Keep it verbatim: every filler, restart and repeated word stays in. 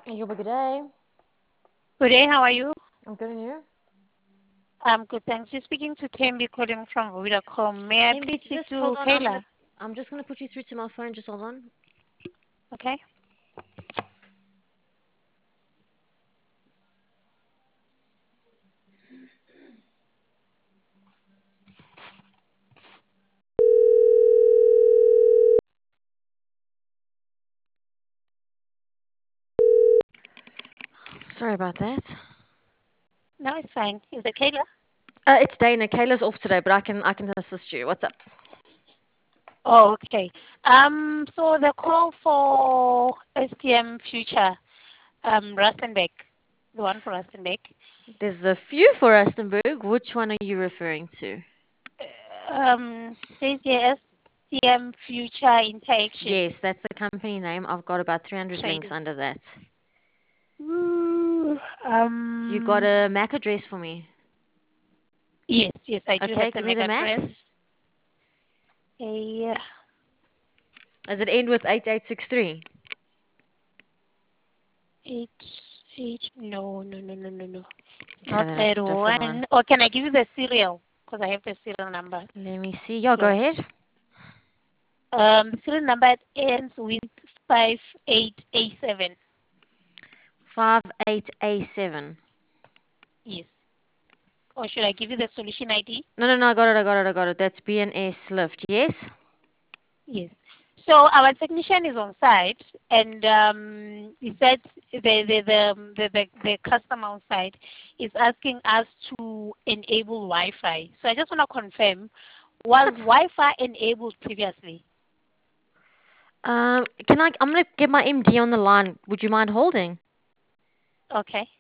You have a good day. Good day, how are you? I'm good, and you? I'm good, thanks. You're speaking to Tembi calling from Vodacom. May I Maybe please speak just hold to on. I'm gonna. Kayla? I'm just gonna put you through to my phone. Just hold on. Okay. Sorry about that. No, it's fine. Is it Kayla? Uh, it's Dana. Kayla's off today, but I can I can assist you. What's up? Oh, okay. Um, so the call for S T M Future, um, Rustenbeck, the one for Rustenbeck. There's a few for Rustenburg. Which one are you referring to? Um, says here S T M Future Interaction Yes, that's the company name. I've got about three hundred links Trading. under that. Ooh, You got um, a M A C address for me? yes, yes, I do have Okay, the give me the mega M A C. address. A, Does it end with eight eight six three? Eight, eight, no, no, no, no, no, no. Okay, Not then it's that a different one. one. Or can I give you the serial? Because I have the serial number Let me see. Yeah, go close. ahead. Um, the serial number ends with five eight eight seven. five eight A seven. Yes. Or should I give you the solution I D? No, no, no, I got it, I got it, I got it. That's B N S Lift, yes? Yes. So our technician is on site, and um, he said the the, the the the the customer on site is asking us to enable Wi-Fi. So I just want to confirm, was What? Wi-Fi enabled previously? Um, can I? I'm gonna get my M D on the line. Would you mind holding? Okay.